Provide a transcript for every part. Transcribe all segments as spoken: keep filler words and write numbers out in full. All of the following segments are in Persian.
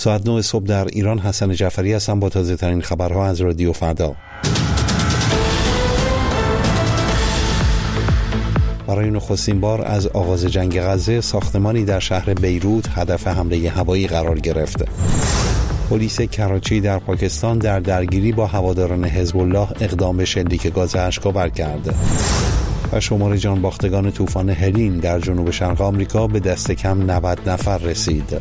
ساعت نه صبح در ایران. حسن جعفری هستم با تازه ترین خبرها از رادیو فردا. برای نخستین بار از آغاز جنگ غزه ساختمانی در شهر بیروت هدف حمله هوایی قرار گرفت. پلیس کراچی در پاکستان در درگیری با هواداران حزب الله اقدام به شلیک گاز اشک‌آور کرد. و شمار جانباختگان طوفان هلین در جنوب شرق آمریکا به دست کم نود نفر رسید.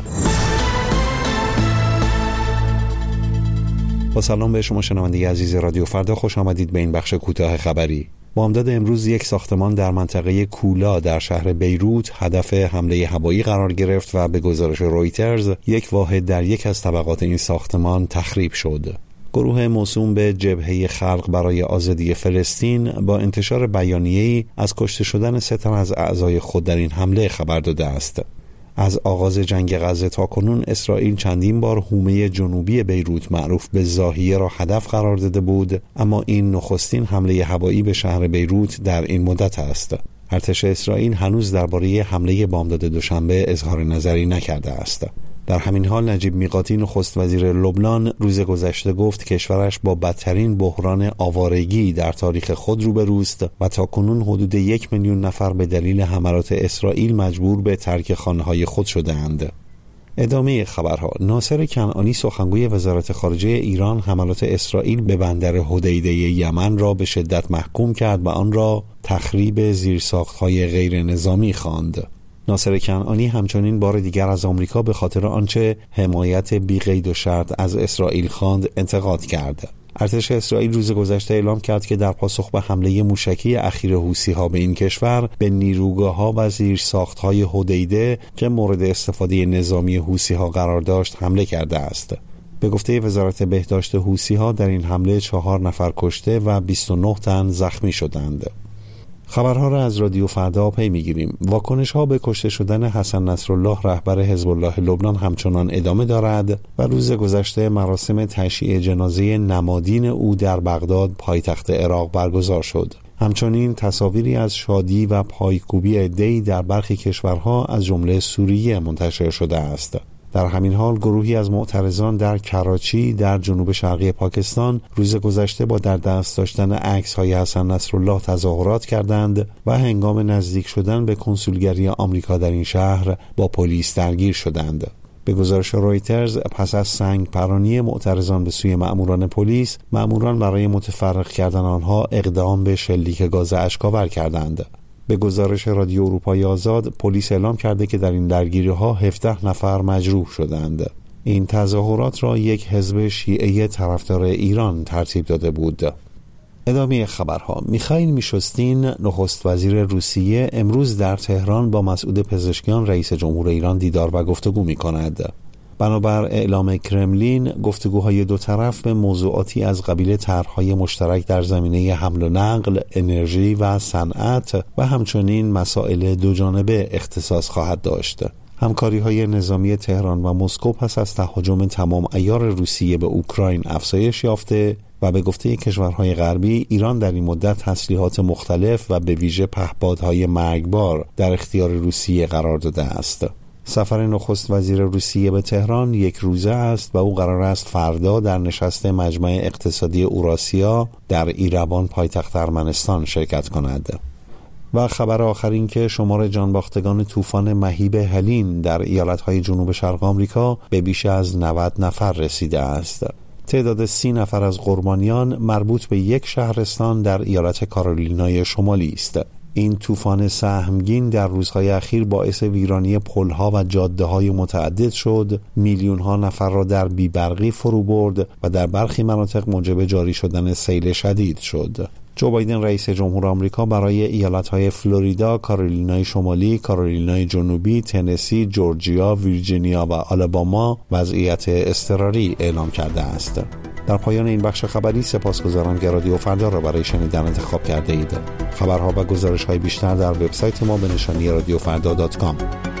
با سلام به شما شنونده عزیز رادیو فردا، خوش آمدید به این بخش کوتاه خبری. بامداد امروز یک ساختمان در منطقه کولا در شهر بیروت هدف حمله هوایی قرار گرفت و به گزارش رویترز یک واحد در یک از طبقات این ساختمان تخریب شد. گروه موسوم به جبهه خلق برای آزادی فلسطین با انتشار بیانیه‌ای از کشته شدن سه تن از اعضای خود در این حمله خبر داده است. از آغاز جنگ غزه تا کنون اسرائیل چندین بار حومه جنوبی بیروت معروف به زاهیه را هدف قرار داده بود، اما این نخستین حمله هوایی به شهر بیروت در این مدت است. ارتش اسرائیل هنوز درباره حمله بامداد دوشنبه اظهار نظری نکرده است. در همین حال نجیب میقاتی نخست وزیر لبنان روز گذشته گفت کشورش با بدترین بحران آوارگی در تاریخ خود روبروست و تاکنون حدود یک میلیون نفر به دلیل حملات اسرائیل مجبور به ترک خانه‌های خود شده‌اند. ادامه خبرها. ناصر کنعانی سخنگوی وزارت خارجه ایران حملات اسرائیل به بندر حدیده یمن را به شدت محکوم کرد و آن را تخریب زیرساخت‌های غیر نظامی خواند. ناصر کنعانی همچنین بار دیگر از آمریکا به خاطر آنچه حمایت بی قید و شرط از اسرائیل خواند انتقاد کرد. ارتش اسرائیل روز گذشته اعلام کرد که در پاسخ به حمله موشکی اخیر حوثی‌ها به این کشور به نیروگاه‌ها و زیرساخت‌های حدیده که مورد استفاده نظامی حوثی‌ها قرار داشت حمله کرده است. به گفته وزارت بهداشت حوثی‌ها در این حمله چهار نفر کشته و بیست و نه تن زخمی شدند. خبرها را از رادیو فردا پی می‌گیریم. واکنش‌ها به کشته شدن حسن نصرالله رهبر حزب الله لبنان همچنان ادامه دارد و روز گذشته مراسم تشییع جنازه نمادین او در بغداد پایتخت عراق برگزار شد. همچنین تصاویری از شادی و پایکوبی عده‌ای در برخی کشورها از جمله سوریه منتشر شده است. در همین حال گروهی از معترضان در کراچی در جنوب شرقی پاکستان روز گذشته با در دست داشتن عکس‌های حسن نصرالله تظاهرات کردند و هنگام نزدیک شدن به کنسولگری آمریکا در این شهر با پلیس درگیر شدند. به گزارش رویترز پس از سنگ پرانی معترضان به سوی مأموران پلیس، مأموران برای متفرق کردن آنها اقدام به شلیک گاز اشک‌آور کردند. به گزارش رادیو اروپای آزاد، پلیس اعلام کرده که در این درگیری‌ها هفده نفر مجروح شدند. این تظاهرات را یک حزب شیعه طرفدار ایران ترتیب داده بود. ادامه خبرها. میخائیل میشوستین نخست وزیر روسیه امروز در تهران با مسعود پزشکیان رئیس جمهور ایران دیدار و گفتگو می‌کند. بنابر اعلام کرملین، گفتگوهای دو طرف به موضوعاتی از قبیل طرح‌های مشترک در زمینه حمل و نقل، انرژی و صنعت و همچنین مسائل دوجانبه اختصاص خواهد داشت. همکاری‌های نظامی تهران و مسکو پس از تهاجم تمام عیار روسیه به اوکراین افزایش یافته و به گفته کشورهای غربی، ایران در این مدت تسلیحات مختلف و به ویژه پهپادهای مرگبار در اختیار روسیه قرار داده است. سفر نخست وزیر روسیه به تهران یک روزه است و او قرار است فردا در نشست مجمع اقتصادی اوراسیا در ایروان پایتخت ارمنستان شرکت کند. و خبر آخر این که شمار جانباختگان طوفان مهیب هلین در ایالت‌های جنوب شرق آمریکا به بیش از نود نفر رسیده است. تعداد سی نفر از قربانیان مربوط به یک شهرستان در ایالت کارولینای شمالی است. این طوفان سهمگین در روزهای اخیر باعث ویرانی پل‌ها و جاده‌های متعدد شد، میلیون‌ها نفر را در بی‌برقی فرو برد و در برخی مناطق موجب جاری شدن سیل شدید شد. جو بایدن رئیس جمهور آمریکا برای ایالت‌های فلوریدا، کارولینای شمالی، کارولینای جنوبی، تنسی، جورجیا، ویرجینیا و آلاباما وضعیت اضطراری اعلام کرده است. در پایان این بخش خبری سپاسگزارم که رادیو فردا را برای شنیدن انتخاب کرده اید. خبرها و گزارش‌های بیشتر در وبسایت ما به نشانی رادیو فردا دات کام.